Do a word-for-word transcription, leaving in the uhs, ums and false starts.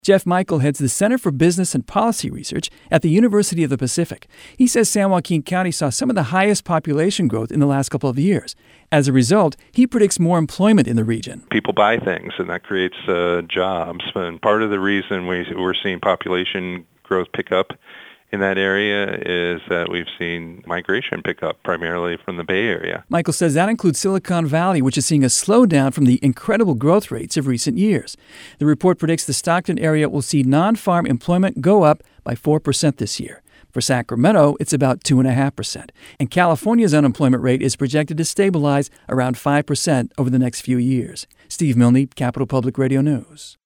Jeff Michael heads the Center for Business and Policy Research at the University of the Pacific. He says San Joaquin County saw some of the highest population growth in the last couple of years. As a result, he predicts more employment in the region. People buy things, and that creates uh, jobs. And part of the reason we, we're seeing population growth pick up in that area is that we've seen migration pick up primarily from the Bay Area. Michael says that includes Silicon Valley, which is seeing a slowdown from the incredible growth rates of recent years. The report predicts the Stockton area will see non-farm employment go up by four percent this year. For Sacramento, it's about two point five percent. And California's unemployment rate is projected to stabilize around five percent over the next few years. Steve Milne, Capital Public Radio News.